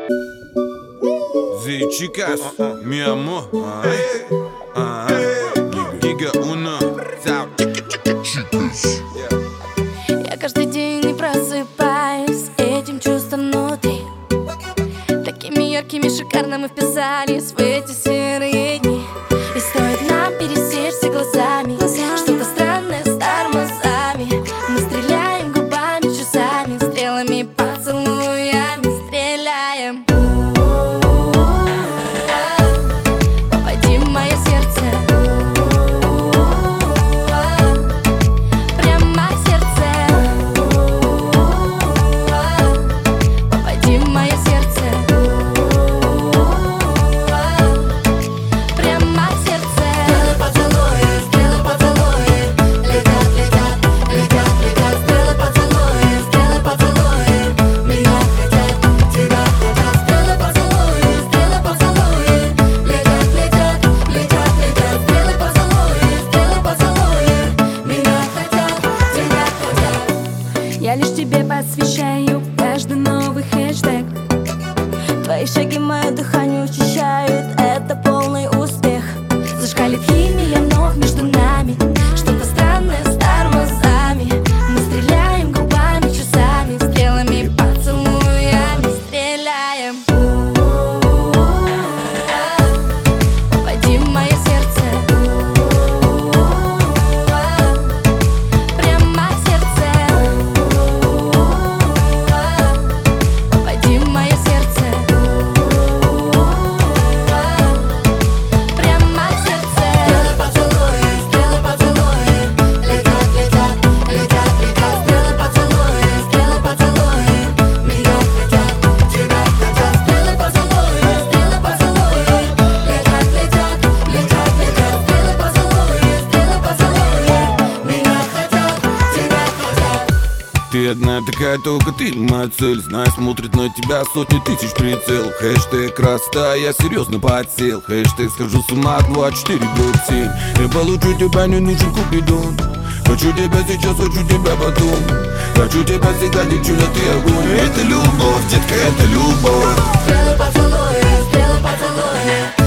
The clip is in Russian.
Chicas, mi amor, Giga Uno. Я каждый день не просыпаюсь с этим чувством внутри. Такими яркими, шикарно мы вписались в эти серые дни. И стоит нам пересечься глазами, что-то странное с тормозами. Мы стреляем губами, часами, стрелами, поцелуями стреляем. Попади в мое сердце, прямо в сердце. Попади в мое сердце, прямо в сердце. Стрелы поцелуи, летят, летят, летят, летят. Стрелы поцелуи, меня хотят, тебя хотят. Стрелы поцелуи, летят, летят, летят, летят. Стрелы поцелуи, меня хотят, тебя хотят. Я лишь тебе посвящаю каждый новый хэштег. Твои шаги мое дыхание учащают, это полный успех. Зашкалит химия вновь между нами, что-то странное с тормозами. Мы стреляем губами, часами, стрелами, поцелуями стреляем. Попади в мое сердце, прямо в сердце. Попади в мое сердце, прямо в сердце. Стрелы поцелуи, летят, летят, летят, летят. Стрелы поцелуи, меня хотят, тебя хотят. Стрелы поцелуи, летят, летят, летят, летят. Стрелы поцелуи, меня хотят, тебя хотят. Ты одна такая, только ты моя цель. Знай, смотрит на тебя сотни тысяч прицел. Хэштег красота, я серьезно подсел. Хэштег схожу с ума 24/7. Я получу тебя, не нужен купидон. Хочу тебя сейчас, хочу тебя потом. Хочу тебя всегда, девчуля, ты огонь. Это любовь, детка, это любовь. Стрелы поцелуи,